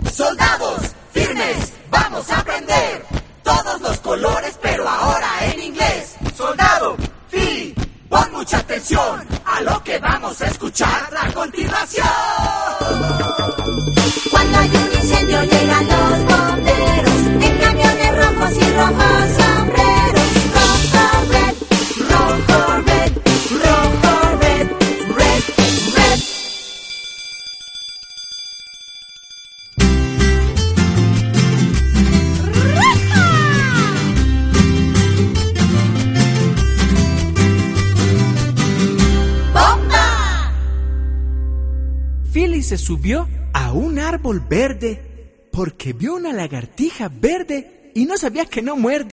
Soldados, firmes, vamos a aprender todos los colores, pero ahora en inglés. Soldado, pon mucha atención a lo que vamos a escuchar a continuación. Cuando hay un incendio llegan los bomberos en camiones rojos y rojos sombreros. Rojo, red, rojo, red, rojo, red, red, red. ¡Bomba! Philly se subió a un árbol verde porque vio una lagartija verde y no sabía que no muerde.